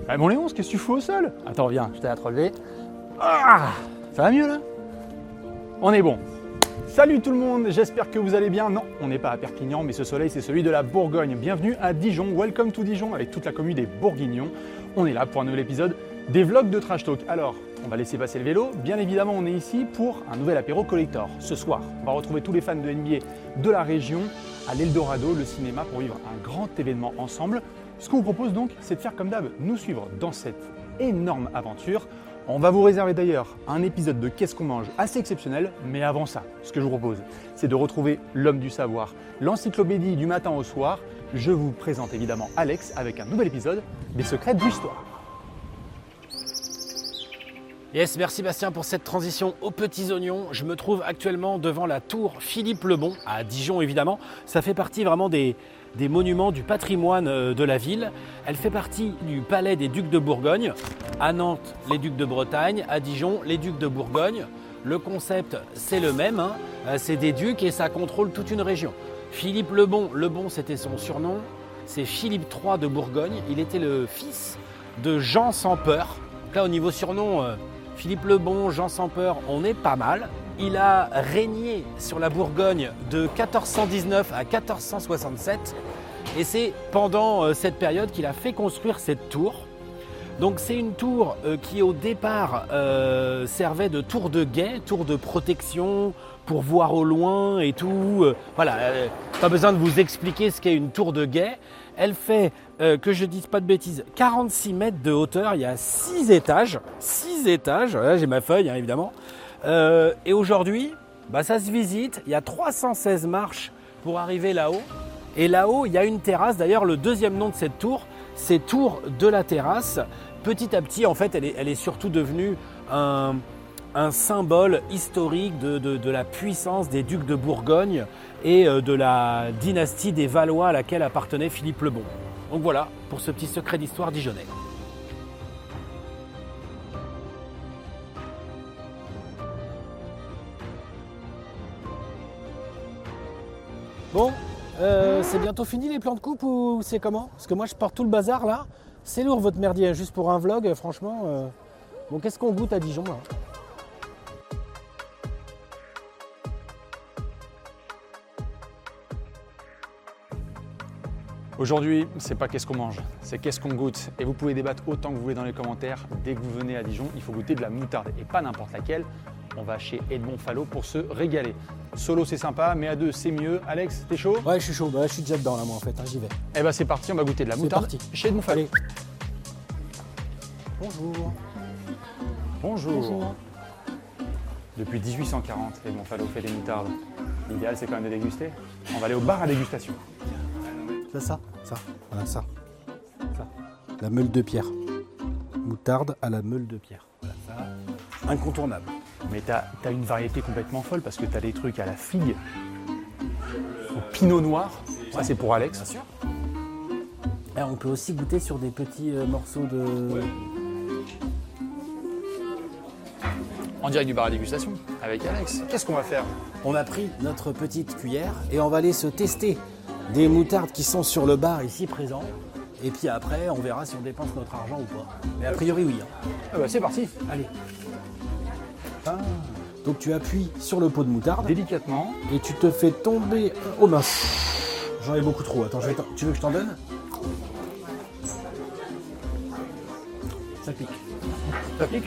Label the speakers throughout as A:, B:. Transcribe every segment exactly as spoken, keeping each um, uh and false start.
A: Ah, mon Léon, qu'est-ce que tu fous au sol? Attends, viens, je t'ai à te relever. Ah, ça va mieux là? On est bon. Salut tout le monde, j'espère que vous allez bien. Non, on n'est pas à Perpignan, mais ce soleil, c'est celui de la Bourgogne. Bienvenue à Dijon, welcome to Dijon, avec toute la commune des Bourguignons. On est là pour un nouvel épisode des vlogs de Trash Talk. Alors, on va laisser passer le vélo. Bien évidemment, on est ici pour un nouvel apéro collector. Ce soir, on va retrouver tous les fans de N B A de la région à l'Eldorado, le cinéma, pour vivre un grand événement ensemble. Ce qu'on vous propose donc, c'est de faire comme d'hab, nous suivre dans cette énorme aventure. On va vous réserver d'ailleurs un épisode de Qu'est-ce qu'on mange assez exceptionnel, mais avant ça, ce que je vous propose, c'est de retrouver l'homme du savoir, l'encyclopédie du matin au soir. Je vous présente évidemment Alex avec un nouvel épisode des secrets de l'histoire.
B: Yes, merci Bastien pour cette transition aux petits oignons. Je me trouve actuellement devant la tour Philippe le Bon, à Dijon évidemment. Ça fait partie vraiment des, des monuments du patrimoine de la ville. Elle fait partie du palais des ducs de Bourgogne. À Nantes, les ducs de Bretagne. À Dijon, les ducs de Bourgogne. Le concept, c'est le même, hein. C'est des ducs et ça contrôle toute une région. Philippe le Bon, le Bon c'était son surnom. C'est Philippe trois de Bourgogne. Il était le fils de Jean sans peur. Donc là, au niveau surnom, euh, Philippe le Bon, Jean sans peur, on est pas mal. Il a régné sur la Bourgogne de quatorze cent dix-neuf à quatorze cent soixante-sept et c'est pendant euh, cette période qu'il a fait construire cette tour. Donc c'est une tour euh, qui au départ euh, servait de tour de guet, tour de protection pour voir au loin et tout. Euh, voilà, euh, pas besoin de vous expliquer ce qu'est une tour de guet. Elle fait, euh, que je ne dise pas de bêtises, quarante-six mètres de hauteur, il y a six étages. six étages, là j'ai ma feuille hein, évidemment. Euh, et aujourd'hui, bah, ça se visite, il y a trois cent seize marches pour arriver là-haut. Et là-haut, il y a une terrasse, d'ailleurs le deuxième nom de cette tour, c'est Tour de la Terrasse. Petit à petit, en fait, elle est, elle est surtout devenue un, un symbole historique de, de, de la puissance des ducs de Bourgogne et de la dynastie des Valois à laquelle appartenait Philippe le Bon. Donc voilà pour ce petit secret d'histoire dijonnais. Bon, euh, c'est bientôt fini les plans de coupe ou c'est comment? Parce que moi je porte tout le bazar là. C'est lourd votre merdier, juste pour un vlog, franchement. Euh... Bon, qu'est-ce qu'on goûte à Dijon là?
A: Aujourd'hui, c'est pas qu'est-ce qu'on mange, c'est qu'est-ce qu'on goûte. Et vous pouvez débattre autant que vous voulez dans les commentaires. Dès que vous venez à Dijon, il faut goûter de la moutarde et pas n'importe laquelle. On va chez Edmond Falot pour se régaler. Solo c'est sympa, mais à deux c'est mieux. Alex, t'es chaud?
B: Ouais, je suis chaud, bah, je suis déjà dedans là moi en fait, hein, j'y vais.
A: Eh ben c'est parti, on va goûter de la moutarde
B: parti.
A: chez Edmond Falot.
B: Allez. Bonjour.
A: Bonjour.
B: Bonjour.
A: Depuis dix-huit cent quarante, Edmond Falot fait des moutardes. L'idéal c'est quand même de déguster. On va aller au bar à dégustation.
B: C'est ça, ça, voilà ça. Ça. La meule de pierre. Moutarde à la meule de pierre. Voilà ça. Incontournable.
A: Mais t'as as une variété complètement folle parce que t'as des trucs à la figue, au pinot noir. Ça ouais. C'est pour Alex.
B: Bien sûr. Et on peut aussi goûter sur des petits euh, morceaux de... Ouais.
A: En direct du bar à dégustation avec Alex. Qu'est-ce qu'on va faire?
B: On a pris notre petite cuillère et on va aller se tester des moutardes qui sont sur le bar ici présent. Et puis après, on verra si on dépense notre argent ou pas. Mais a priori, oui. Hein.
A: Ah bah c'est parti.
B: Allez. Ah. Donc tu appuies sur le pot de moutarde.
A: Délicatement.
B: Et tu te fais tomber... Oh mince. J'en ai beaucoup trop. Attends, je vais tu veux que je t'en donne? Ça pique.
A: Ça pique.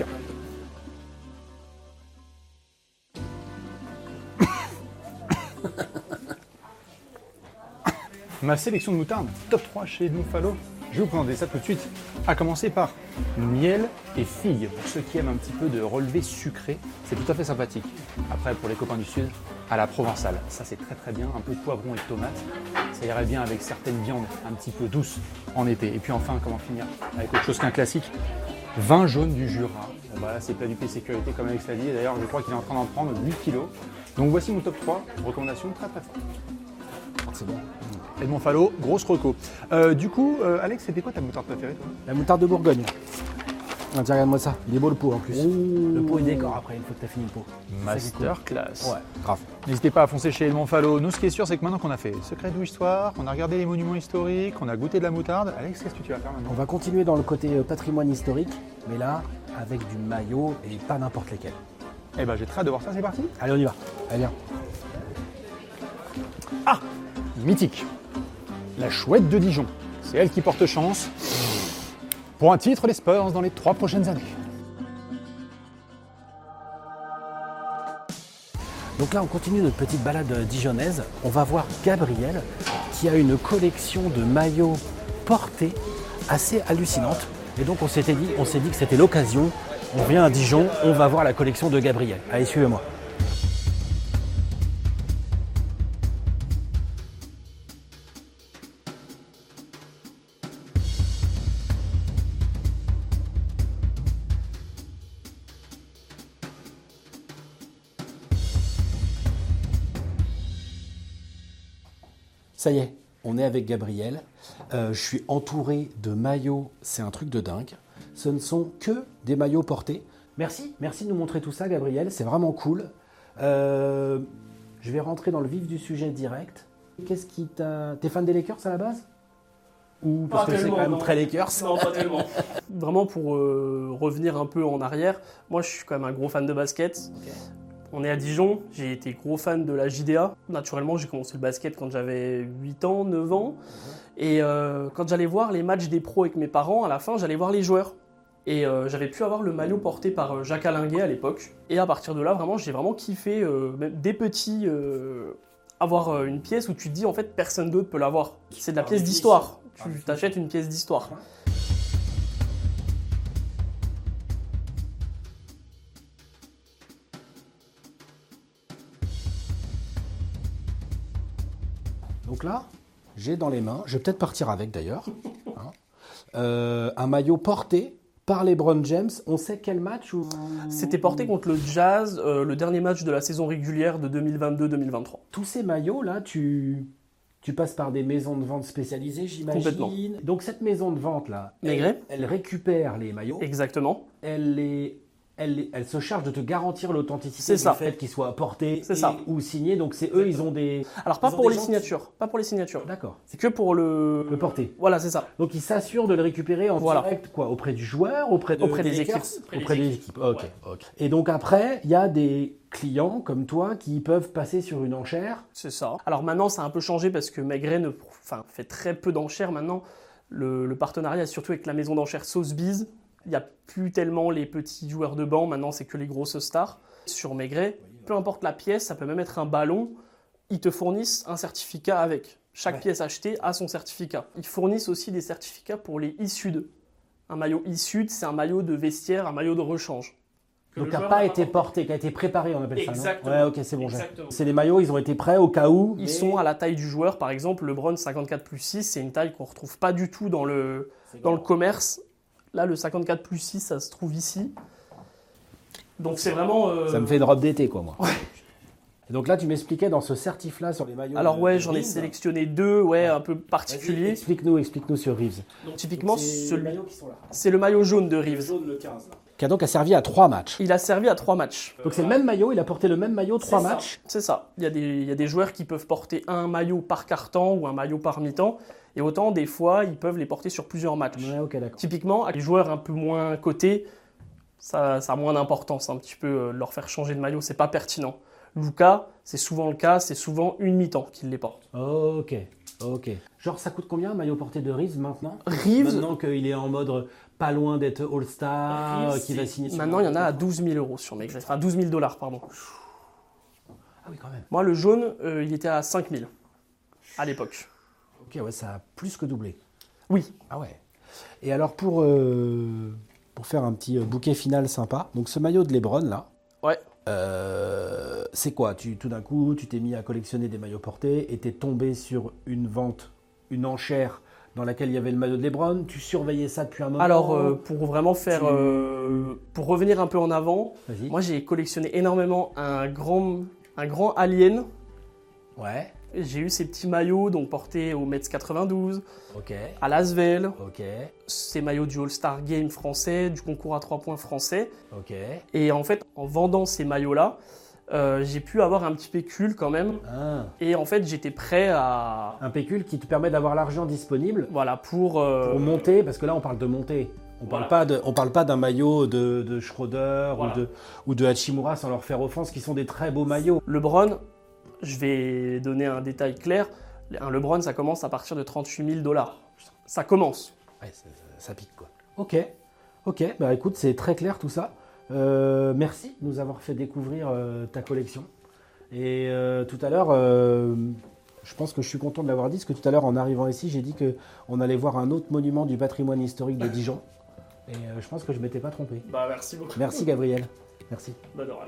A: Ma sélection de moutarde, top trois chez Edmond Falot. Je vais vous présenter ça tout de suite. À commencer par miel et figue. Pour ceux qui aiment un petit peu de relevé sucré, c'est tout à fait sympathique. Après, pour les copains du Sud, à la provençale. Ça, c'est très très bien. Un peu de poivron et de tomate. Ça irait bien avec certaines viandes un petit peu douces en été. Et puis enfin, comment finir avec autre chose qu'un classique, vin jaune du Jura. Bon, bah là, c'est plat du pied sécurité, comme Alex l'a dit. D'ailleurs, je crois qu'il est en train d'en prendre huit kilos. Donc voici mon top trois. Recommandation très très forte.
B: C'est bon.
A: Edmond Falot, grosse reco. Euh, du coup, euh, Alex, c'était quoi ta moutarde préférée toi?
B: La moutarde de Bourgogne. Ah, tiens, regarde-moi ça. Il est beau le pot en plus. Ouh. Le pot est décor après, une fois que tu as fini le pot.
A: Masterclass.
B: Cool. Ouais, grave.
A: N'hésitez pas à foncer chez Edmond Fallo. Nous, ce qui est sûr, c'est que maintenant qu'on a fait Secret de l'Histoire, qu'on a regardé les monuments historiques, qu'on a goûté de la moutarde, Alex, qu'est-ce que tu vas faire maintenant?
B: On va continuer dans le côté patrimoine historique, mais là, avec du maillot et pas n'importe lesquels.
A: Eh ben, j'ai très hâte de voir ça, c'est parti.
B: Allez, on y va. Allez, viens.
A: Ah, mythique. La chouette de Dijon. C'est elle qui porte chance pour un titre des Spurs dans les trois prochaines années.
B: Donc là, on continue notre petite balade dijonnaise. On va voir Gabriel qui a une collection de maillots portés assez hallucinante. Et donc, on s'était dit, on s'est dit que c'était l'occasion. On vient à Dijon, on va voir la collection de Gabriel. Allez, suivez-moi. Ça y est, on est avec Gabriel. Euh, je suis entouré de maillots, c'est un truc de dingue. Ce ne sont que des maillots portés. Merci, merci de nous montrer tout ça, Gabriel, c'est vraiment cool. Euh, je vais rentrer dans le vif du sujet direct. Qu'est-ce qui t'a... T'es fan des Lakers à la base? Ou parce
C: Pas
B: que c'est
C: tellement,
B: quand même
C: non.
B: très Lakers?
C: Non, pas tellement. Vraiment, pour euh, revenir un peu en arrière, moi je suis quand même un gros fan de basket.
B: Okay.
C: On est à Dijon, j'ai été gros fan de la J D A. Naturellement, j'ai commencé le basket quand j'avais huit ans, neuf ans. Et euh, quand j'allais voir les matchs des pros avec mes parents, à la fin, j'allais voir les joueurs. Et euh, j'avais pu avoir le maillot porté par euh, Jacques Alinguet à l'époque. Et à partir de là, vraiment, j'ai vraiment kiffé, euh, même dès petit, euh, avoir euh, une pièce où tu te dis, en fait, personne d'autre peut l'avoir. C'est de la pièce d'histoire. Tu t'achètes une pièce d'histoire.
B: Donc là, j'ai dans les mains, je vais peut-être partir avec d'ailleurs, hein, euh, un maillot porté par LeBron James. On sait quel match ou...
C: C'était porté contre le Jazz, euh, le dernier match de la saison régulière de deux mille vingt-deux deux mille vingt-trois.
B: Tous ces maillots-là, tu... tu passes par des maisons de vente spécialisées, j'imagine.
C: Complètement.
B: Donc cette maison de vente-là,
C: Maigret.
B: elle, elle récupère les maillots,
C: Exactement.
B: elle, les... elle, les- elle se charge de te garantir l'authenticité
C: C'est
B: du
C: ça.
B: fait qu'ils soient portés
C: C'est
B: et-
C: ça.
B: ou signés. Donc c'est eux, ils ont des...
C: Alors pas
B: Ils ont
C: pour
B: des
C: les
B: gens
C: signatures, pas pour les signatures.
B: D'accord.
C: C'est que pour le...
B: Le porter.
C: Voilà, c'est ça.
B: Donc ils s'assurent de le récupérer en
C: Voilà.
B: direct, quoi, auprès du joueur, auprès, de,
C: Auprès des
B: Lakers,
C: équipes.
B: auprès,
C: Auprès
B: des
C: des
B: équipes. Ok, ok. Et donc après, il y a des clients comme toi qui peuvent passer sur une enchère.
C: C'est ça. Alors maintenant, ça a un peu changé parce que Maigret ne... enfin, fait très peu d'enchères maintenant. Le, le partenariat est surtout avec la maison d'enchères Sotheby's. Il n'y a plus tellement les petits joueurs de banc, maintenant c'est que les grosses stars. Sur Maigret, peu importe la pièce, ça peut même être un ballon, ils te fournissent un certificat avec. Chaque
B: Ouais.
C: pièce achetée a son certificat. Ils fournissent aussi des certificats pour les issues. Un maillot issu, c'est un maillot de vestiaire, un maillot de rechange. Que
B: Donc
C: le
B: qui n'a
C: joueur
B: pas
C: n'a
B: été
C: pas
B: porté, qui a été préparé, on appelle ça,
C: Exactement.
B: non? Ouais, ok, c'est bon. j'ai-
C: Exactement.
B: C'est des maillots, ils ont été prêts au cas où.
C: Ils
B: mais-
C: sont à la taille du joueur, par exemple, le Bron cinquante-quatre plus six, c'est une taille qu'on ne retrouve pas du tout dans le, dans le commerce. Là, le cinquante-quatre plus six, ça se trouve ici. Donc c'est vraiment... euh,
B: Ça me fait une robe d'été, quoi, moi. Et donc là, tu m'expliquais dans ce certif-là sur les maillots.
C: Alors
B: de-
C: ouais,
B: de
C: j'en ai
B: Reeves.
C: sélectionné deux, ouais, un peu
B: Vas-y,
C: particuliers.
B: Explique-nous, explique-nous sur Reeves.
C: Donc typiquement,
B: C'est les
C: celui-
B: maillots qui sont là.
C: c'est le maillot jaune de Reeves.
B: Jaune, le quinze, là. Qui a donc a servi à trois matchs.
C: Il a servi à trois matchs.
B: Donc c'est le même maillot, il a porté le même maillot trois
C: C'est ça.
B: matchs.
C: C'est ça. Il y, a des, il y a des joueurs qui peuvent porter un maillot par quart-temps ou un maillot par mi-temps. Et autant, des fois, ils peuvent les porter sur plusieurs matchs.
B: Ouais, ok, d'accord.
C: Typiquement, les joueurs un peu moins cotés, ça, ça a moins d'importance. Un petit peu euh, leur faire changer de maillot, c'est pas pertinent. Luka, c'est souvent le cas, c'est souvent une mi-temps qu'il les porte.
B: Ok, ok. Genre, ça coûte combien un maillot porté de Reeves maintenant?
C: Reeves,
B: Maintenant qu'il est en mode pas loin d'être All-Star,
C: Reeves,
B: qui va
C: c'est-
B: signer. sur
C: maintenant
B: un
C: il y en a à
B: contrat.
C: douze mille euros sur Maigret. Enfin douze mille dollars, pardon.
B: Ah oui, quand même.
C: Moi, le jaune, euh, il était à cinq mille à l'époque.
B: Ok, ouais, ça a plus que doublé.
C: Oui.
B: Ah ouais. Et alors, pour, euh, pour faire un petit euh, bouquet final sympa, donc ce maillot de LeBron, là,
C: Ouais.
B: euh, c'est quoi? Tu, tout d'un coup, tu t'es mis à collectionner des maillots portés et t'es tombé sur une vente, une enchère dans laquelle il y avait le maillot de LeBron. Tu surveillais ça depuis un moment.
C: Alors, euh, pour vraiment faire...
B: Tu-
C: euh, pour revenir un peu en avant,
B: Vas-y.
C: moi j'ai collectionné énormément un grand, un grand alien
B: Ouais.
C: J'ai eu ces petits maillots donc portés au Metz quatre-vingt-douze,
B: Ok,
C: à Lasvel,
B: ok,
C: ces maillots du All-Star Game français, du concours à trois points français.
B: ok.
C: Et en fait, en vendant ces maillots-là, euh, j'ai pu avoir un petit pécule quand même.
B: Ah.
C: Et en fait, j'étais prêt à...
B: Un pécule qui te permet d'avoir l'argent disponible
C: Voilà, pour... euh,
B: pour monter, parce que là on parle de monter. On
C: Voilà.
B: parle pas de, on parle pas d'un maillot de, de Schroeder
C: Voilà.
B: ou, de, ou de Hachimura sans leur faire offense, qui sont des très beaux maillots.
C: LeBron, je vais donner un détail clair. Un LeBron, ça commence à partir de trente-huit mille dollars. Ça commence.
B: Ouais, ça, ça- ça pique quoi. Ok, ok, bah écoute, c'est très clair tout ça. Euh, merci de nous avoir fait découvrir euh, ta collection. Et euh, tout à l'heure, euh, je pense que je suis content de l'avoir dit, parce que tout à l'heure, en arrivant ici, j'ai dit qu'on allait voir un autre monument du patrimoine historique de Dijon. Et euh, je pense que je ne m'étais pas trompé.
C: Bah, merci beaucoup.
B: Merci Gabriel. Merci.
C: Bah, de rien.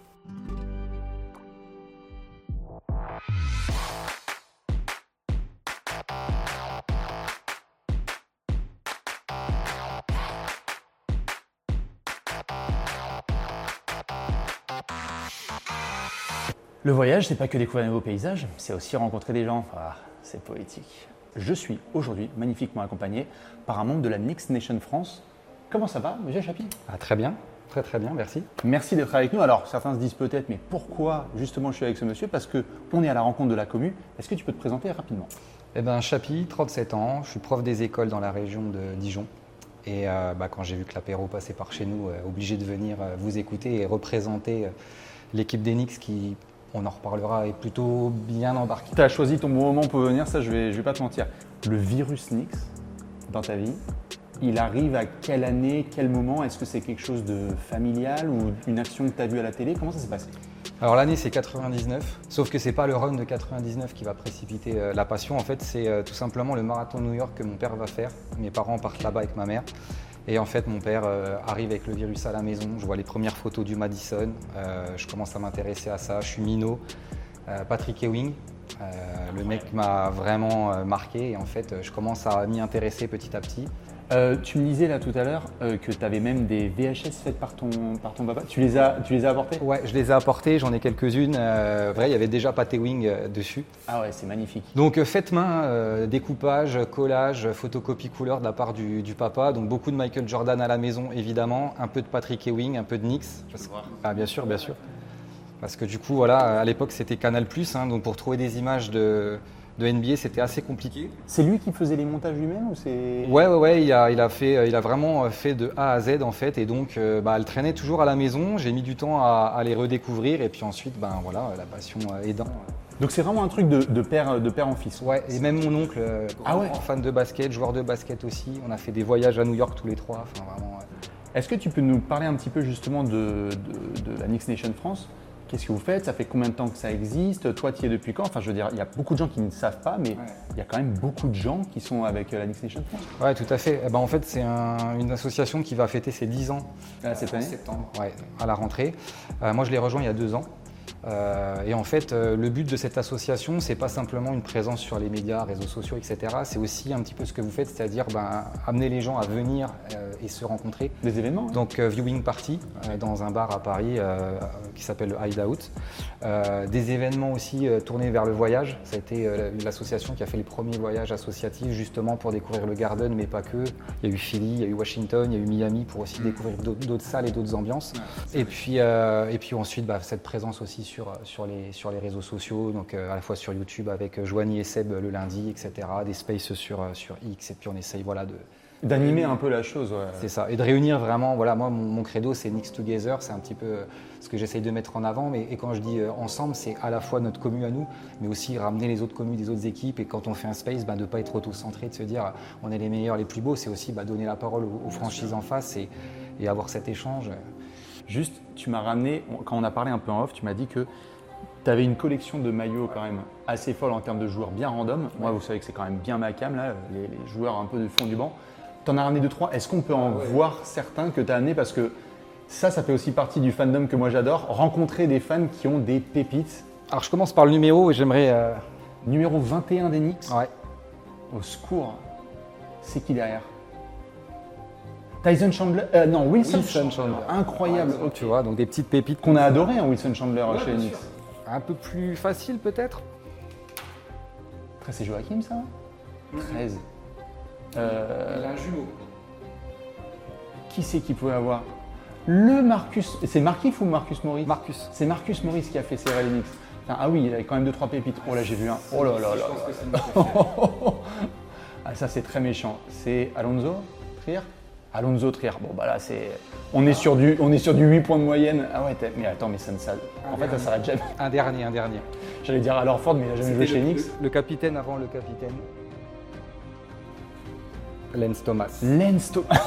A: Le voyage, c'est pas que découvrir de nouveaux paysages, c'est aussi rencontrer des gens. Ah, c'est poétique. Je suis aujourd'hui magnifiquement accompagné par un membre de la Nix Nation France. Comment ça va, Monsieur Chapi?
D: Ah, très bien, très très bien, merci.
A: Merci d'être avec nous. Alors, certains se disent peut-être, mais pourquoi justement je suis avec ce monsieur? Parce qu'on est à la rencontre de la commu. Est-ce que tu peux te présenter rapidement?
D: Eh bien, Chapi, trente-sept ans, je suis prof des écoles dans la région de Dijon. Et euh, bah, quand j'ai vu que l'apéro passait par chez nous, euh, obligé de venir euh, vous écouter et représenter euh, l'équipe des Nix qui, on en reparlera, est plutôt bien embarquée.
A: Tu as choisi ton bon moment pour venir, ça je vais, je vais pas te mentir. Le virus Nix dans ta vie, il arrive à quelle année, quel moment? Est-ce que c'est quelque chose de familial ou une action que tu as vue à la télé? Comment ça s'est passé?
D: Alors l'année c'est quatre-vingt-dix-neuf, sauf que c'est pas le run de quatre-vingt-dix-neuf qui va précipiter euh, la passion. En fait, c'est euh, tout simplement le marathon de New York que mon père va faire. Mes parents partent là-bas avec ma mère. Et en fait, mon père euh, arrive avec le virus à la maison. Je vois les premières photos du Madison. Euh, je commence à m'intéresser à ça. Je suis minot. Euh, Patrick Ewing, euh, le mec m'a vraiment euh, marqué. Et en fait, je commence à m'y intéresser petit à petit.
A: Euh, tu me disais là tout à l'heure euh, que tu avais même des V H S faites par ton, par ton papa. Tu les as, tu les as apportés?
D: Ouais, je les ai apportés. J'en ai quelques-unes. Euh, vrai, il y avait déjà Pat Ewing euh, dessus.
A: Ah ouais, c'est magnifique.
D: Donc euh, faites main, euh, découpage, collage, photocopie couleur de la part du, du papa. Donc beaucoup de Michael Jordan à la maison évidemment, un peu de Patrick Ewing, un peu de Knicks. Parce- Ah, bien sûr, bien sûr. Parce que du coup, voilà, à l'époque c'était Canal plus, hein, donc pour trouver des images de, de N B A c'était assez compliqué.
A: C'est lui qui faisait les montages lui-même ou c'est...
D: Ouais, ouais, ouais, il a, il a fait, il a vraiment fait de A à Z en fait, et donc euh, bah, elle traînait toujours à la maison. J'ai mis du temps à, à les redécouvrir, et puis ensuite, ben voilà, la passion euh, aidant.
A: Donc c'est vraiment un truc de, de, père, de père en fils.
D: Ouais, et même mon oncle, euh,
A: Ah ouais.
D: grand fan de basket, joueur de basket aussi. On a fait des voyages à New York tous les trois. Enfin, vraiment. ouais.
A: Est-ce que tu peux nous parler un petit peu justement de, de, de la Nix Nation France? Qu'est-ce que vous faites? Ça fait combien de temps que ça existe? Toi, tu y es depuis quand? Enfin, je veux dire, il y a beaucoup de gens qui ne savent pas, mais il y a quand même beaucoup de gens qui sont avec euh, la Nix Nation France.
D: Ouais, tout à fait. Eh ben, en fait, c'est un- une association qui va fêter ses dix ans
A: Ah, cette
D: en
A: année?
D: septembre, ouais, à la rentrée. Euh, moi, je l'ai rejoint il y a deux ans. Euh, et en fait, euh, le but de cette association, c'est pas simplement une présence sur les médias, réseaux sociaux, et cetera. C'est aussi un petit peu ce que vous faites, c'est-à-dire ben, amener les gens à venir euh, et se rencontrer.
A: Des événements? hein.
D: Donc euh, viewing party euh, dans un bar à Paris euh, qui s'appelle le Hideout. Euh, des événements aussi euh, tournés vers le voyage. Ça a été euh, l'association qui a fait les premiers voyages associatifs justement pour découvrir le Garden, mais pas que. Il y a eu Philly, il y a eu Washington, il y a eu Miami pour aussi découvrir d'autres d'autres salles et d'autres ambiances. Et puis, euh, et puis ensuite, bah, cette présence aussi sur, sur, les, sur les réseaux sociaux, donc euh, à la fois sur YouTube avec euh, Joanie et Seb le lundi, et cetera. Des spaces sur, euh, sur X, et puis on essaye voilà, de,
A: D'animer un peu la chose, ouais.
D: c'est ça, et de réunir vraiment, voilà, moi mon, mon credo c'est Nix Together, c'est un petit peu euh, ce que j'essaye de mettre en avant, mais et quand je dis euh, ensemble, c'est à la fois notre commu à nous, mais aussi ramener les autres communes des autres équipes, et quand on fait un space, bah, de ne pas être auto-centré, de se dire on est les meilleurs, les plus beaux, c'est aussi bah, donner la parole aux, aux franchises en face et, et avoir cet échange.
A: Juste, tu m'as ramené, quand on a parlé un peu en off, tu m'as dit que tu avais une collection de maillots quand même assez folle en termes de joueurs bien random. Moi, vous savez que c'est quand même bien ma cam, là, les, les joueurs un peu du fond du banc. Tu en as ramené deux, trois. Est-ce qu'on peut en voir certains que tu as amenés? Parce que ça, ça fait aussi partie du fandom que moi j'adore. Rencontrer des fans qui ont des pépites.
D: Alors je commence par le numéro et j'aimerais... euh,
A: Numéro vingt et un des Knicks.
D: Ouais.
A: Au secours. C'est qui derrière? Tyson Chandler euh, Non, Wilson,
D: Wilson Chandler.
A: Incroyable.
D: Donc, tu vois, donc des petites pépites
A: Qu'on a adoré, hein, Wilson Chandler chez les Knicks.
D: un peu plus facile peut-être.
A: Après, c'est Joachim, ça treize. Euh,
D: Il a un jumeau.
A: Qui c'est qui pouvait avoir le Marcus. C'est Markif ou Marcus Maurice?
D: Marcus.
A: C'est Marcus Maurice qui a fait Cyril Linux. Ah oui, il avait quand même deux trois pépites. Oh là, j'ai vu un. Oh là là là.
D: Je pense que c'est
A: là.
D: mon préféré.
A: Ah, ça, c'est très méchant. C'est Alonso Trier Alonso Trier. Bon, bah là, c'est. On est sur du, on est sur du huit points de moyenne. Ah ouais, t'es- mais attends, mais ça ne s'arrête. En fait, ça s'arrête jamais.
D: Un dernier, un dernier.
A: J'allais dire alors Ford, mais il a jamais joué
D: C'était
A: chez
D: le,
A: Nix.
D: le- le capitaine avant le capitaine. Lance Thomas.
A: Lance Thomas.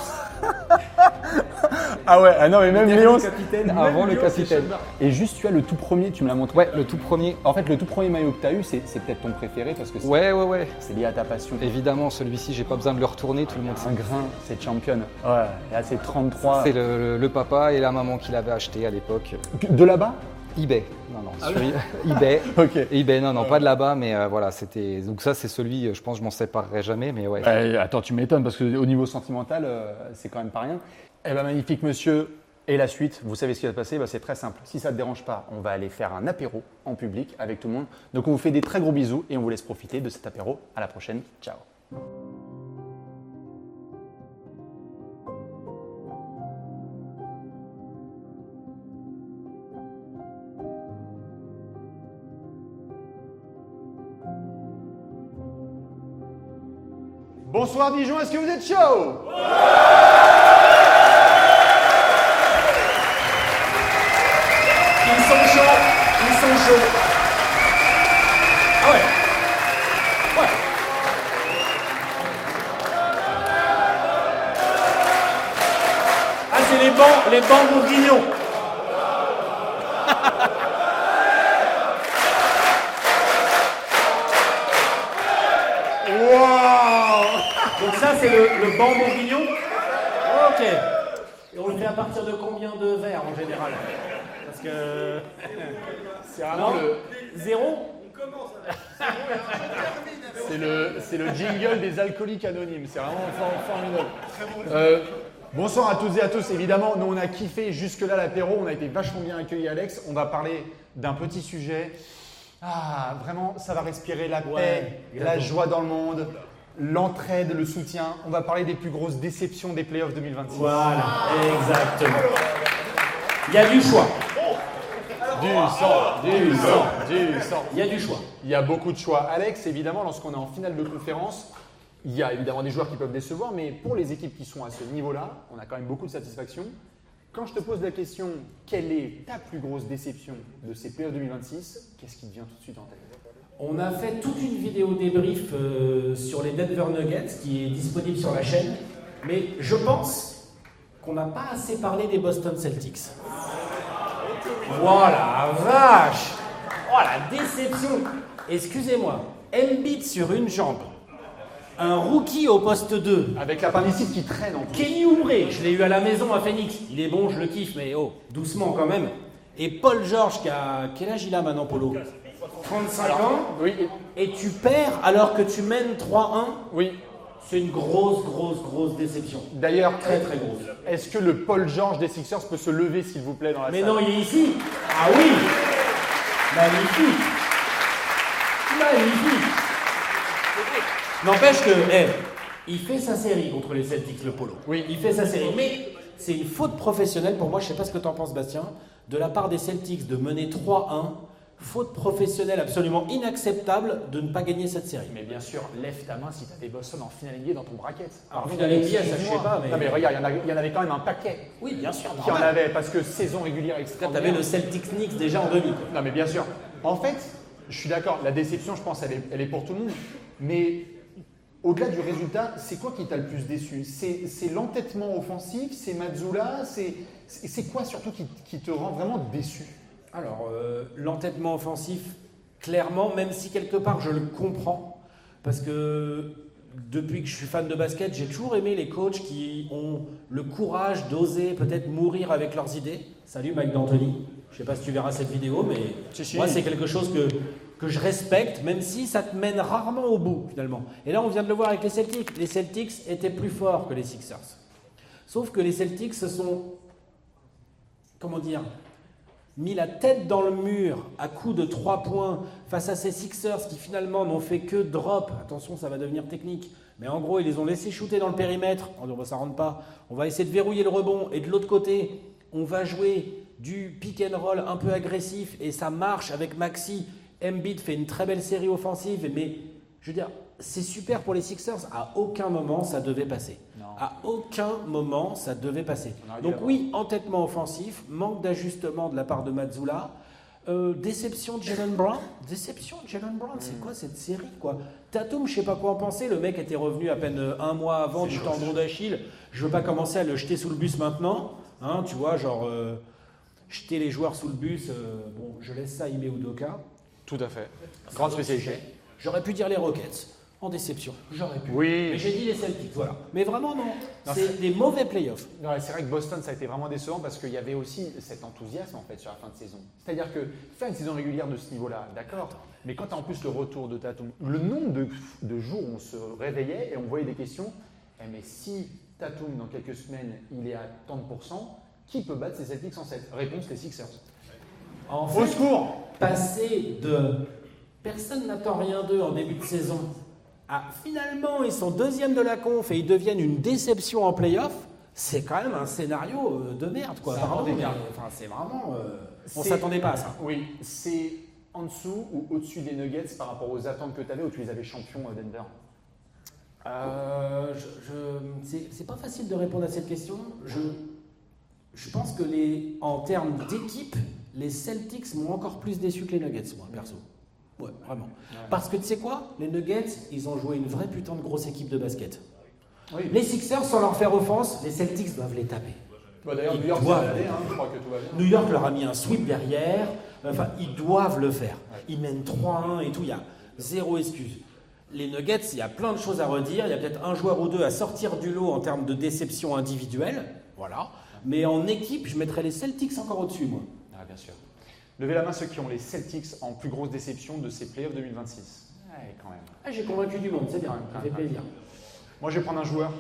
A: Ah ouais, ah non, mais même
D: Derrière
A: Léon.
D: le capitaine, avant le capitaine.
A: Et juste, tu as le tout premier, tu me l'as montré.
D: Ouais, le tout premier.
A: En fait, le tout premier maillot que tu as eu, c'est c'est peut-être ton préféré parce que c'est
D: Ouais, ouais, ouais.
A: c'est lié à ta passion.
D: Évidemment, celui-ci, j'ai pas besoin de le retourner, tout le monde sait.
A: Un grain, c'est champion. Ouais, et là, c'est trente-trois.
D: C'est le, le- le papa et la maman qui l'avaient acheté à l'époque.
A: De là-bas
D: eBay. Non, non, sur eBay.
A: Ok.
D: eBay, non, non, pas de là-bas, mais euh, voilà, c'était. Donc, ça, c'est celui, je pense, que je m'en séparerai jamais, mais ouais.
A: Ouais, attends, tu m'étonnes parce qu'au niveau sentimental, euh, c'est quand même pas rien. Eh ben magnifique monsieur. Et la suite, vous savez ce qui va se passer, bah, c'est très simple. Si ça ne te dérange pas, on va aller faire un apéro en public avec tout le monde. Donc on vous fait des très gros bisous et on vous laisse profiter de cet apéro. À la prochaine. Ciao. Bonsoir Dijon, est-ce que vous êtes chaud?
C: Ils sont chauds, ils sont chauds. Ah ouais. Ouais. Ah, c'est les bancs, les bancs bourguignons.
A: Waouh!
C: Donc ça, c'est le, le banc bourguignon. Ok. Et on le fait à partir de combien de verres en général? Parce que...
A: C'est vraiment
C: Non,
A: le,
C: zéro.
A: c'est le, c'est le jingle des alcooliques anonymes. C'est vraiment for- formidable. Euh, bonsoir à toutes et à tous. Évidemment, nous on a kiffé jusque-là l'apéro. On a été vachement bien accueillis, Alex. On va parler d'un petit sujet. Ah, vraiment, ça va respirer la paix,
C: Ouais,
A: la
C: grave.
A: joie dans le monde, l'entraide, le soutien. On va parler des plus grosses déceptions des playoffs deux mille vingt-six.
C: Voilà, exactement. Il y a du choix.
A: Du sang, du sang, du sang.
C: Il y a du choix.
A: Il y a beaucoup de choix. Alex, évidemment, lorsqu'on est en finale de conférence, il y a évidemment des joueurs qui peuvent décevoir, mais pour les équipes qui sont à ce niveau-là, on a quand même beaucoup de satisfaction. Quand je te pose la question, quelle est ta plus grosse déception de ces playoffs deux mille vingt-six, qu'est-ce qui te vient tout de suite en tête?
B: On a fait toute une vidéo débrief euh, sur les Denver Nuggets qui est disponible sur la chaîne, mais je pense qu'on n'a pas assez parlé des Boston Celtics. Voilà, vache! Oh la déception! Excusez-moi, Embiid sur une jambe, un rookie au poste deux,
A: Avec l'appendicite qui traîne en plus.
B: Kenny Oubre, je l'ai eu à la maison à Phoenix, il est bon, je le kiffe, mais oh, doucement quand même. Et Paul George, qui a... quel âge il a maintenant, Polo? trente-cinq ans.
A: Oui, et-
B: Et tu perds alors que tu mènes trois un,
A: oui.
B: c'est une grosse, grosse, grosse déception.
A: D'ailleurs,
B: Très, très grosse.
A: est-ce que le Paul George des Sixers peut se lever, s'il vous plaît, dans la
B: Mais
A: salle?
B: non, il est ici. Ah oui. Magnifique. Magnifique. N'empêche que, eh, il fait sa série contre les Celtics, le Polo.
A: Oui.
B: Il fait sa série. Mais c'est une faute professionnelle pour moi, je ne sais pas ce que tu en penses, Bastien, de la part des Celtics de mener trois un. Faute professionnelle absolument inacceptable de ne pas gagner cette série.
A: Mais bien sûr, lève ta main si tu as des Boston en finale N B A dans ton bracket.
B: Alors,
A: Pardon,
B: finale N B A, ça, je
A: excuse-moi.
B: sais pas, mais-
A: Non mais regarde, il y en a- il y en avait quand même un paquet
B: Oui, bien sûr.
A: qui en avait, parce que saison régulière
B: Tu
A: extraordinaire.
B: avais le Celtics Knicks déjà en demi. quoi.
A: Non mais bien sûr. En fait, je suis d'accord, la déception, je pense, elle est, elle est pour tout le monde. Mais au-delà du résultat, c'est quoi qui t'a le plus déçu? C'est c'est l'entêtement offensif, c'est Mazzulla, c'est c'est c'est quoi surtout qui, qui te rend vraiment déçu?
B: Alors, euh, l'entêtement offensif, clairement, même si quelque part je le comprends, parce que depuis que je suis fan de basket, j'ai toujours aimé les coachs qui ont le courage d'oser peut-être mourir avec leurs idées. Salut Mike D'Antoni, je ne sais pas si tu verras cette vidéo, mais
A: Si, si.
B: moi c'est quelque chose que, que je respecte, même si ça te mène rarement au bout finalement. Et là on vient de le voir avec les Celtics, les Celtics étaient plus forts que les Sixers. Sauf que les Celtics se sont, comment dire, mis la tête dans le mur à coup de trois points face à ces Sixers qui finalement n'ont fait que drop. Attention, ça va devenir technique. Mais en gros, ils les ont laissés shooter dans le périmètre. On ne s'en rend pas. On va essayer de verrouiller le rebond. Et de l'autre côté, on va jouer du pick and roll un peu agressif. Et ça marche avec Maxi. Embiid fait une très belle série offensive. Mais je veux dire, c'est super pour les Sixers. À aucun moment, ça devait passer.
A: Non.
B: À aucun moment, ça devait passer. Donc
A: l'avoir.
B: oui, entêtement offensif, manque d'ajustement de la part de Mazzulla, euh, déception de Jaylen Brown. Déception de Jaylen Brown, c'est quoi cette série quoi Tatum, je sais pas quoi en penser. Le mec était revenu à peine un mois avant du tendon d'Achille. Je veux pas commencer à le jeter sous le bus maintenant. Hein, tu vois, genre euh, jeter les joueurs sous le bus. Euh, bon, je laisse ça à Ime Udoka.
A: Tout à fait. Grande spécialité.
B: J'aurais pu dire les Rockets. En déception, j'aurais pu.
A: Oui.
B: Mais j'ai dit les Celtics, voilà. Mais vraiment non,
A: Non,
B: c'est des mauvais playoffs.
A: Ouais, c'est vrai que Boston, ça a été vraiment décevant parce qu'il y avait aussi cet enthousiasme en fait sur la fin de saison. C'est-à-dire que faire une saison régulière de ce niveau-là, d'accord, mais quand tu as en plus le retour de Tatum, le nombre de, de jours où on se réveillait et on voyait des questions, eh, mais si Tatum dans quelques semaines il est à tant de pourcents, qui peut battre ces Celtics en sept? Réponse, les Sixers.
B: En
A: Au
B: fait,
A: secours.
B: passer de personne n'attend rien d'eux en début de saison à finalement ils sont deuxième de la conf et ils deviennent une déception en playoff, c'est quand même un scénario euh, de merde quoi.
A: C'est
B: Pardon,
A: un
B: mais,
A: merde.
B: enfin, c'est vraiment. Euh, on
A: C'est-
B: s'attendait pas à ça.
A: Oui, c'est en dessous ou au-dessus des Nuggets par rapport aux attentes que tu avais où tu les avais champions à Denver.
B: Euh, je, je- c'est, c'est pas facile de répondre à cette question. Je, je pense que les, en termes d'équipe, les Celtics m'ont encore plus déçu que les Nuggets, moi, perso. Ouais, vraiment. Parce que tu sais quoi? Les Nuggets, ils ont joué une vraie putain de grosse équipe de basket.
A: Oui.
B: Les Sixers, sans leur faire offense, les Celtics doivent les taper.
A: Bah, D'ailleurs,
B: Ils
A: New York,
B: doivent.
A: c'est allé, hein, je crois que tout va bien.
B: New York leur a mis un sweep derrière. Enfin, ils doivent le faire. Ils mènent trois un et tout. Il y a zéro excuse. Les Nuggets, il y a plein de choses à redire. Il y a peut-être un joueur ou deux à sortir du lot en termes de déception individuelle. Voilà. Mais en équipe, je mettrais les Celtics encore au-dessus, moi.
A: Ah, bien sûr. Levez la main ceux qui ont les Celtics en plus grosse déception de ces playoffs deux mille vingt-six. Ouais, quand même.
B: Ah, j'ai convaincu du monde, c'est bien. Ça fait plaisir.
A: Moi, je vais prendre un joueur.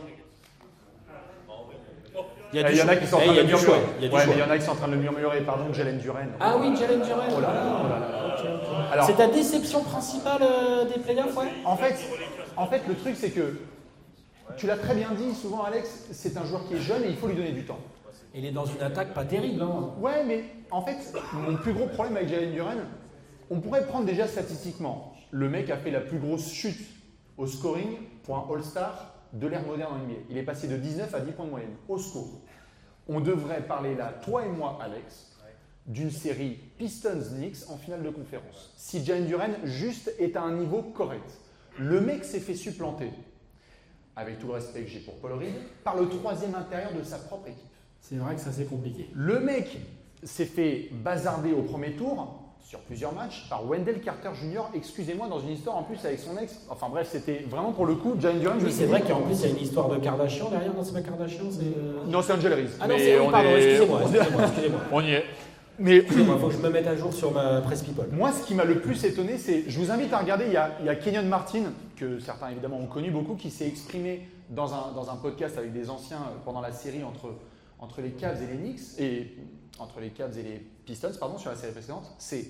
B: Il y,
A: Eh, Il y en a qui sont en
B: Eh,
A: train
B: il y
A: de
B: a
A: le
B: du choix.
A: murmurer.
B: Il y a du
A: Ouais,
B: choix.
A: mais il y en a qui sont en train de le murmurer. Pardon, Jalen Duren.
B: Ah oui, Jalen Duren.
A: Oh là là, oh là là.
B: Ok, ok.
A: Alors-
B: C'est ta déception principale euh, des playoffs, ouais?
A: En fait, en fait, le truc, c'est que tu l'as très bien dit souvent, Alex, c'est un joueur qui est jeune et il faut lui donner du temps.
B: Il est dans une attaque pas terrible. Hein.
A: Ouais, mais en fait, mon plus gros problème avec Jalen Duren, on pourrait prendre déjà statistiquement. Le mec a fait la plus grosse chute au scoring pour un All-Star de l'ère moderne en N B A. Il est passé de dix-neuf à dix points de moyenne. Au secours. On devrait parler là, toi et moi, Alex, d'une série Pistons-Knicks en finale de conférence. Si Jalen Duren juste est à un niveau correct. Le mec s'est fait supplanter, avec tout le respect que j'ai pour Paul Reed, par le troisième intérieur de sa propre équipe.
B: C'est vrai que ça c'est compliqué.
A: Le mec s'est fait bazarder au premier tour sur plusieurs matchs par Wendell Carter Junior, excusez-moi, dans une histoire en plus avec son ex. Enfin bref, c'était vraiment pour le coup, Jalen Duren. je
B: Oui,
A: me
B: c'est
A: suis
B: vrai
A: dit-
B: qu'en plus il y a une histoire de Kardashian derrière. Non, c'est pas Kardashian, c'est. euh,
A: Non, c'est Angel Reese.
B: Ah non,
A: Mais
B: c'est. Oui,
A: on
B: pardon,
A: est-
B: excusez-moi,
A: on-
B: excusez-moi, excusez-moi.
A: On y est. Mais
B: Excusez-moi, faut que je me mette à jour sur ma presse people.
A: moi, ce qui m'a le plus étonné, c'est, je vous invite à regarder, il y a, il y a Kenyon Martin, que certains évidemment ont connu beaucoup, qui s'est exprimé dans un, dans un podcast avec des anciens euh, pendant la série entre, entre les Cavs et les Knicks, et entre les Cavs et les Pistons, pardon, sur la série précédente, c'est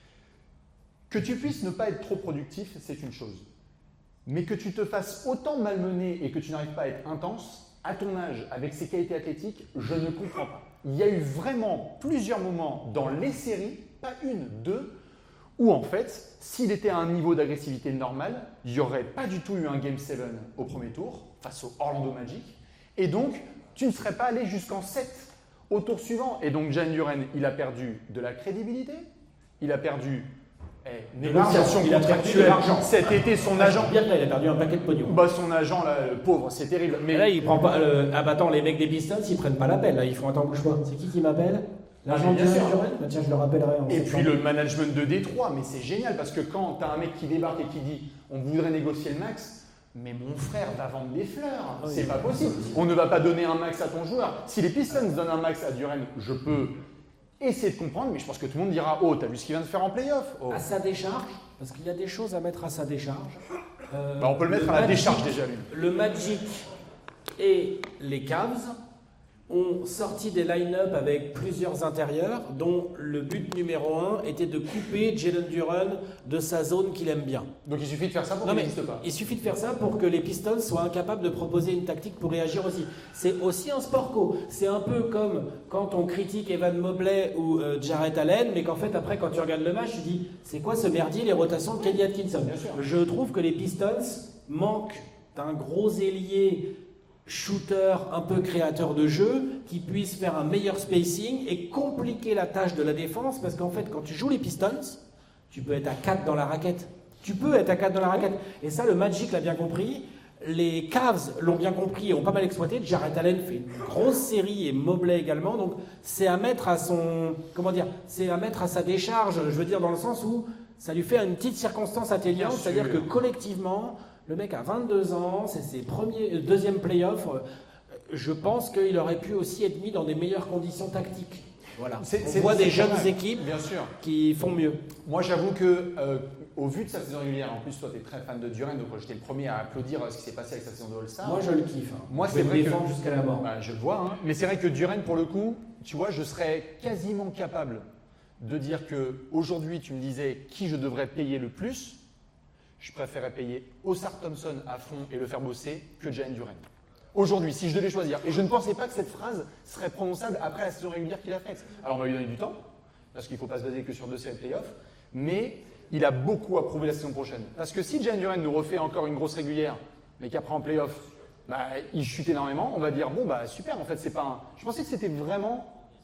A: que tu puisses ne pas être trop productif, c'est une chose. Mais que tu te fasses autant malmener et que tu n'arrives pas à être intense, à ton âge, avec ses qualités athlétiques, je ne comprends pas. Il y a eu vraiment plusieurs moments dans les séries, pas une, deux, où en fait, s'il était à un niveau d'agressivité normal, il n'y aurait pas du tout eu un Game sept au premier tour face au Orlando Magic. Et donc, tu ne serais pas allé jusqu'en sept au tour suivant. Et donc, Jalen Duren, il a perdu de la crédibilité, il a perdu eh, négociation
B: l'argent. Il a perdu de
A: contractuelle.
B: l'argent.
A: Cet été, son agent,
B: Bien que là, il a perdu un paquet de pognon.
A: bah, son agent, là, le pauvre, c'est terrible. Mais
B: Mais là, il prend pas. Le... Ah bah attends, les mecs des Pistons, ils prennent pas l'appel. Là, ils font attends, bouge pas. C'est qui qui m'appelle? L'agent
A: Ah,
B: de
A: mais bien sûr.
B: Duren. Bah tiens, je le rappellerai. En
A: Et
B: septembre.
A: puis le management de Détroit, mais c'est génial parce que quand tu as un mec qui débarque et qui dit on voudrait négocier le max, mais mon frère va vendre des fleurs,
B: oui.
A: c'est pas possible. On ne va pas donner un max à ton joueur. Si les Pistons donnent un max à Duren, je peux essayer de comprendre, mais je pense que tout le monde dira oh, t'as vu ce qu'il vient de faire en playoff oh.
B: À sa décharge, parce qu'il y a des choses à mettre à sa décharge. Euh,
A: Bah, on peut le mettre à la
B: Magic-
A: décharge déjà lui.
B: Le Magic et les Cavs ont sorti des line-up avec plusieurs intérieurs, dont le but numéro un était de couper Jalen Duren de sa zone qu'il aime bien.
A: Donc il suffit de faire ça pour
B: Non
A: qu'il
B: mais
A: n'existe pas.
B: il suffit de faire ça pour que les Pistons soient incapables de proposer une tactique pour réagir aussi. C'est aussi un sport co. C'est un peu comme quand on critique Evan Mobley ou euh, Jarrett Allen, mais qu'en fait après quand tu regardes le match, tu dis c'est quoi ce merdier les rotations de Kenny Atkinson.
A: Bien sûr.
B: Je trouve que les Pistons manquent d'un gros ailier shooter un peu créateur de jeu qui puisse faire un meilleur spacing et compliquer la tâche de la défense parce qu'en fait quand tu joues les Pistons, tu peux être à quatre dans la raquette. Tu peux être à quatre dans la raquette. Et ça, le Magic l'a bien compris. Les Cavs l'ont bien compris et ont pas mal exploité. Jarrett Allen fait une grosse série et Mobley également. Donc c'est à mettre à son, comment dire, c'est à mettre à sa décharge. Je veux dire dans le sens où ça lui fait une petite circonstance atténuante, c'est-à-dire que collectivement, le mec a vingt-deux ans, c'est ses premiers, euh, deuxième playoff. Euh, je pense qu'il aurait pu aussi être mis dans des meilleures conditions tactiques. Voilà.
A: C'est-
B: On
A: c'est-
B: voit
A: c'est
B: des jeunes
A: pas mal.
B: équipes
A: Bien sûr.
B: qui font mieux.
A: Moi, j'avoue que, euh, au vu de sa saison régulière, en plus, toi, tu es très fan de Duren, donc j'étais le premier à applaudir euh, ce qui s'est passé avec sa saison de All-Star.
B: Moi, je le kiffe. hein.
A: Moi,
B: je
A: c'est
B: vais
A: vrai
B: le
A: que-
B: défendre jusqu'à la mort.
A: Bah, je le vois, hein. Mais c'est vrai que Duren, pour le coup, tu vois, je serais quasiment capable de dire que aujourd'hui, tu me disais qui je devrais payer le plus. Je préférais payer Oscar Thompson à fond et le faire bosser que Jalen Duren. Aujourd'hui, si je devais choisir. Et je ne pensais pas que cette phrase serait prononçable après la saison régulière qu'il a faite. Alors, on va lui donner du temps, parce qu'il ne faut pas se baser que sur deux séries de playoffs. Mais il a beaucoup à prouver la saison prochaine. Parce que si Jalen Duren nous refait encore une grosse régulière, mais qu'après en playoff, bah, il chute énormément, on va dire bon, bah super, en fait, c'est pas un. Je pensais que c'était vraiment.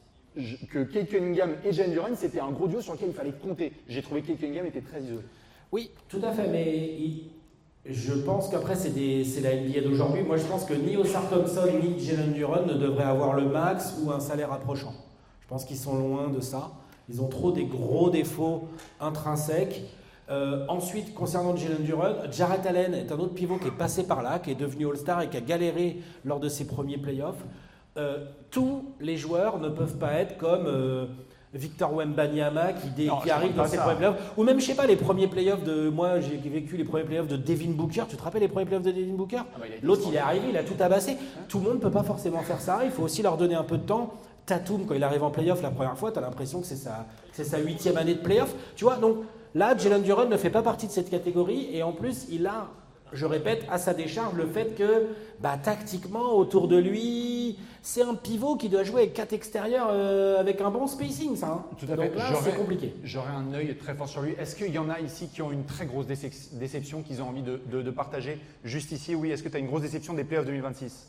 A: Que Cade Cunningham et Jalen Duren, c'était un gros duo sur lequel il fallait compter. J'ai trouvé que Cade Cunningham était très isolé.
B: Oui, tout à fait, mais il- je pense qu'après, c'est des- c'est la N B A d'aujourd'hui. Moi, je pense que ni Oscar Thompson ni Jalen Duren ne devraient avoir le max ou un salaire approchant. Je pense qu'ils sont loin de ça. Ils ont trop des gros défauts intrinsèques. Euh, ensuite, concernant Jalen Duren, Jarrett Allen est un autre pivot qui est passé par là, qui est devenu All-Star et qui a galéré lors de ses premiers playoffs. Euh, tous les joueurs ne peuvent pas être comme euh, Victor Wembanyama qui, dé-
A: Non,
B: qui
A: je
B: arrive
A: parle
B: dans
A: pas
B: ses
A: ça.
B: premiers playoffs, ou même je sais pas les premiers playoffs de moi j'ai vécu les premiers playoffs de Devin Booker. Tu te rappelles les premiers playoffs de Devin Booker?
A: bah, il a été
B: L'autre il est arrivé, il a tout tabassé. Tout le monde ne peut pas forcément faire ça. Il faut aussi leur donner un peu de temps. Tatum, quand il arrive en playoff la première fois, tu as l'impression que c'est sa, que c'est sa huitième année de playoff. Tu vois, donc là, Jalen Duren ne fait pas partie de cette catégorie et en plus, il a, je répète, à sa décharge le fait que, bah, tactiquement, autour de lui, c'est un pivot qui doit jouer avec quatre extérieurs euh, avec un bon spacing, ça. hein.
A: Tout à fait.
B: Donc là,
A: J'aurais-
B: c'est compliqué.
A: J'aurais un œil très fort sur lui. Est-ce qu'il y en a ici qui ont une très grosse décep- déception qu'ils ont envie de, de- de partager? Juste ici, oui. Est-ce que tu as une grosse déception des playoffs deux mille vingt-six?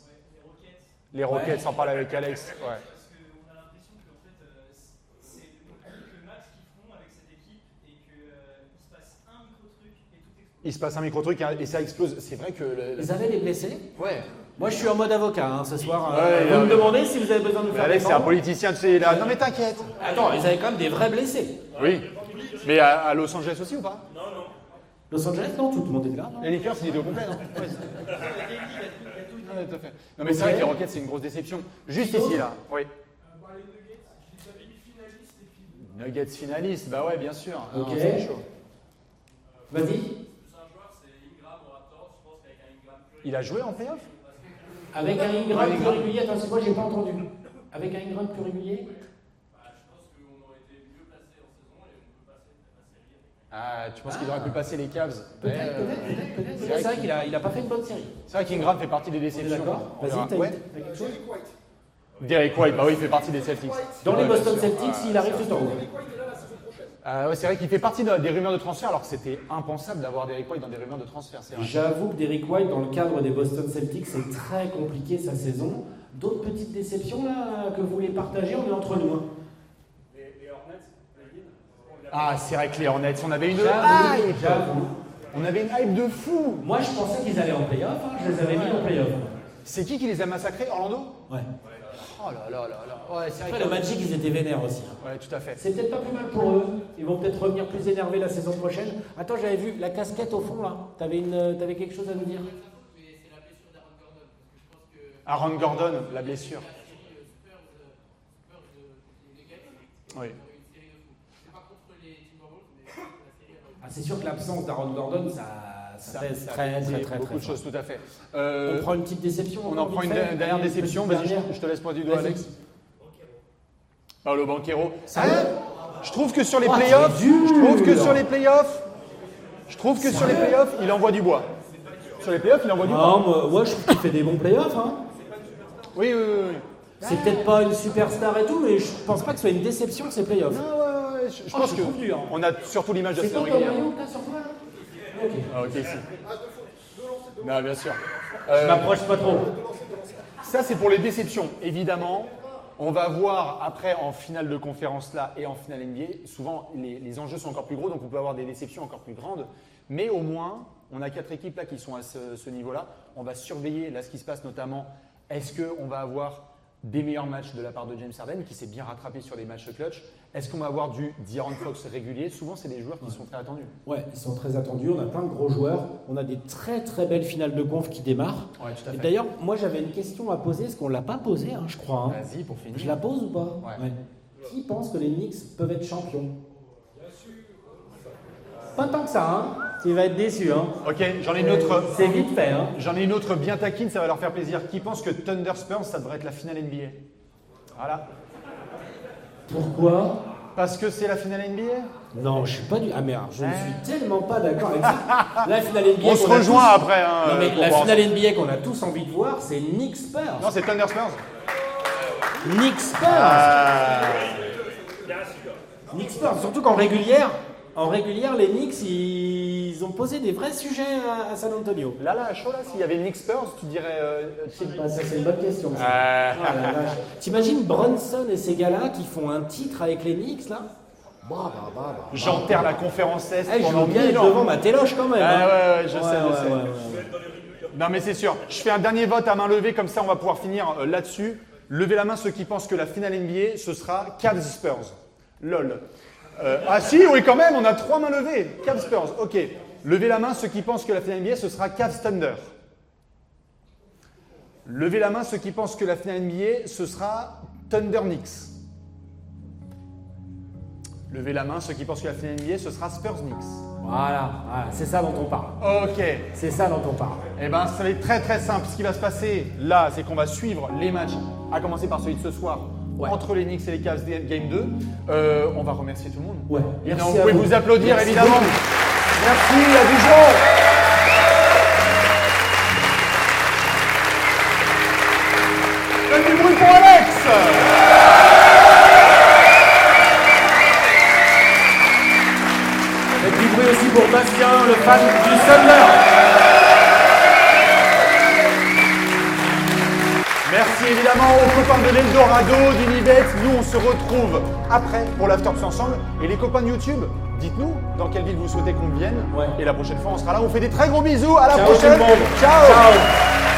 A: Les Rockets,
B: Ouais.
A: sans parler avec Alex. Ouais.
E: Parce qu'on a l'impression qu'en fait, euh, c'est le match qu'ils font avec cette équipe et qu'il se passe un micro-truc et tout explose.
A: Il se passe un micro-truc et ça explose. C'est vrai que. le-
B: Ils avaient des blessés.
A: Ouais.
B: Moi, je suis en mode avocat hein, ce soir.
A: Ouais,
B: Euh,
A: il
B: vous
A: a-
B: me demandez si vous avez besoin de nous
A: Mais
B: faire
A: Alex, c'est un
B: défendre.
A: politicien, tu sais, il est là. Non, mais t'inquiète.
B: Attends, ils avaient quand même des vrais blessés.
A: Oui. Mais à, à Los Angeles aussi ou pas?
B: Los Angeles, non, tout le monde était là. non
A: Les Lakers, il était au complet, non? Ouais. Ouais, tout à fait. Non, mais c'est vrai que les Rockets, c'est une grosse déception. Juste ici, là. Oui.
E: Bah, les Nuggets, je les avais mis finalistes et puis
A: Nuggets finaliste, bah ouais, bien sûr. Ah,
B: Ok.
A: non, c'est chaud.
B: Vas-y.
E: plus un joueur, c'est Ingram au Raptors. Je pense qu'avec un Ingram plus
A: Il a joué en playoff?
B: Avec un Ingram plus régulier, attends, c'est moi, j'ai pas entendu. Avec un Ingram plus régulier
E: bah, je pense qu'on aurait été mieux placé en saison et on peut passer peut-être la série avec.
A: Ah, tu penses qu'il aurait pu passer les Cavs?
B: Peut-être,
A: Ouais, euh,
B: peut-être, peut-être, peut-être.
A: c'est
B: C'est
A: vrai
B: vrai
A: qu'il-
B: qu'il a, il a pas fait une bonne série.
A: C'est vrai qu'Ingram fait partie des
B: On est
A: déceptions.
B: d'accord
A: On verra.
B: Vas-y, t'as
A: Ouais.
B: t'as quelque chose
A: Derek White, bah oui, il fait partie des Celtics.
B: Dans les
A: Ouais,
B: Boston
A: bien sûr.
B: Celtics, il arrive tout en haut.
A: Ah ouais, c'est vrai qu'il fait partie de- des rumeurs de transfert, alors que c'était impensable d'avoir Derek White dans des rumeurs de transfert. C'est vrai.
B: J'avoue que Derrick White, dans le cadre des Boston Celtics, c'est très compliqué sa saison. D'autres petites déceptions là que vous voulez partager, on est entre nous. hein.
A: Ah, c'est vrai que les Hornets, on avait une
B: J'avoue,
A: hype.
B: j'avoue.
A: On avait une hype de fou.
B: Moi, je pensais qu'ils allaient en playoff, hein, je les avais mis en playoff.
A: C'est qui qui les a massacrés? Orlando?
B: Ouais.
A: Oh là là là là. Ouais, c'est vrai
B: Après,
A: que-
B: le Magic, ils étaient vénères aussi. hein.
A: Ouais, tout à fait.
B: C'est peut-être pas plus mal pour eux. Ils vont peut-être revenir plus énervés la saison prochaine. Attends, j'avais vu la casquette au fond là. T'avais une, t'avais quelque chose à nous dire?
A: Aaron Gordon, la blessure. Oui.
B: Ah, c'est sûr que l'absence d'Aaron Gordon, ça, ça pèse
A: ça
B: très,
A: a
B: très, très,
A: beaucoup
B: très
A: de
B: fort.
A: choses, tout à fait. Euh,
B: On prend une petite déception.
A: on en
B: encore,
A: prend une
B: vite fait.
A: dernière
B: Allez,
A: déception.
B: petite
A: Vas-y,
B: dernière.
A: je te laisse pointer du doigt,
B: Vas-y.
A: Alex. Paolo Banchero.
B: Ça
A: Hein
B: va.
A: Je trouve que sur les
B: Oh,
A: playoffs,
B: c'est dur.
A: je trouve que sur les playoffs, je trouve que sur les playoffs, il envoie du bois. Sur les playoffs, il envoie du bois.
B: Non, moi, moi, je trouve qu'il fait des bons playoffs. Hein.
A: Oui, oui, oui. oui.
B: C'est peut-être pas une superstar et tout, mais je pense pas que ce soit une déception de ces playoffs.
A: Non, ouais, ouais, je, je
B: Oh,
A: pense
B: je
A: que
B: trouve dur.
A: on a surtout l'image de la
B: C'est
A: saison
B: quoi ton
A: régulière.
B: maillot que t'as sur toi là? Ok.
A: Ah, ok, si. Non, bien sûr.
B: Je
A: Euh,
B: m'approche pas trop.
A: Ça, c'est pour les déceptions. Évidemment, on va voir après en finale de conférence là et en finale N B A. Souvent, les, les enjeux sont encore plus gros, donc on peut avoir des déceptions encore plus grandes. Mais au moins, on a quatre équipes là qui sont à ce, ce niveau-là. On va surveiller là ce qui se passe, notamment. Est-ce qu'on va avoir des meilleurs matchs de la part de James Harden qui s'est bien rattrapé sur des matchs clutch? Est-ce qu'on va avoir du De'Aaron Fox régulier? Souvent, c'est des joueurs qui sont très attendus.
B: Ouais, ils sont très attendus. On a plein de gros joueurs. On a des très très belles finales de conf qui démarrent.
A: Ouais, tout à
B: Et
A: fait.
B: d'ailleurs, moi j'avais une question à poser. Est-ce qu'on l'a pas posée, hein, je crois. hein.
A: Vas-y, pour finir.
B: Je la pose ou pas?
A: Ouais.
B: Qui pense que les Knicks peuvent être champions? Pas tant que ça, hein. Tu vas être déçu, hein.
A: Ok, j'en ai une autre.
B: C'est vite fait, hein.
A: J'en ai une autre bien taquine, ça va leur faire plaisir. Qui pense que Thunder Spurs, ça devrait être la finale N B A? Voilà.
B: Pourquoi?
A: Parce que c'est la finale N B A?
B: Non, je suis pas du. Ah merde, je ne suis tellement pas d'accord avec ça. La finale N B A.
A: On se
B: qu'on a
A: rejoint
B: tous-
A: après. Hein,
B: Non mais
A: pour
B: la
A: voir
B: finale
A: ça.
B: N B A qu'on a tous envie de voir, c'est Knicks Spurs.
A: Non, c'est Thunder Spurs.
B: Knicks Spurs.
A: Ah.
B: Knicks Spurs. Surtout qu'en régulière, en régulière, les Knicks, ils ont posé des vrais sujets à, à San Antonio.
A: Là, là, à chaud, là, s'il y avait Knicks Spurs, tu dirais. Euh,
B: Bah, ça c'est une bonne question. ça.
A: Euh,
B: Oh la vache. T'imagines Brunson et ces gars-là qui font un titre avec les Knicks là? Bah, bah, bah, bah.
A: J'enterre la conférence Est
B: Eh, je
A: pendant
B: veux bien
A: mille
B: être
A: ans.
B: devant ma téloche quand même.
A: Ah,
B: hein.
A: ouais, ouais, je
B: Ouais,
A: sais, je
B: ouais,
A: sais.
B: ouais, ouais.
A: Non, mais c'est sûr. Je fais un dernier vote à main levée, comme ça on va pouvoir finir euh, là-dessus. Levez la main ceux qui pensent que la finale N B A, ce sera Cavs Spurs. Lol. Euh, ah si, oui quand même, on a trois mains levées. Cavs Spurs, ok. Levez la main ceux qui pensent que la finale N B A, ce sera Cavs Thunder. Levez la main ceux qui pensent que la finale N B A, ce sera Thunder Knicks. Levez la main ceux qui pensent que la finale N B A, ce sera Spurs Knicks.
B: Voilà, voilà, c'est ça dont on parle.
A: Ok.
B: C'est ça dont on parle.
A: Eh bien, ça va être très très simple. Ce qui va se passer là, c'est qu'on va suivre les matchs, à commencer par celui de ce soir,
B: Ouais.
A: entre les Knicks et les Cavs Game deux. Euh, on va remercier tout le monde.
B: Ouais.
A: Évidemment,
B: Merci
A: vous
B: à
A: pouvez
B: vous.
A: vous applaudir,
B: Merci
A: évidemment.
B: beaucoup.
A: Merci, à Dijon. Faites du bruit pour Alex.
B: Et du bruit aussi pour Bastien, le fan du Thunder.
A: Merci évidemment aux copains de l'Eldorado, d'Unibet. Nous, on se retrouve après pour l'After Plus ensemble. Et les copains de YouTube, dites-nous dans quelle ville vous souhaitez qu'on vienne.
B: Ouais.
A: Et la prochaine fois, on sera là. On fait des très gros bisous. À la
B: Ciao tout
A: prochaine.
B: le monde.
A: Ciao.
B: Ciao.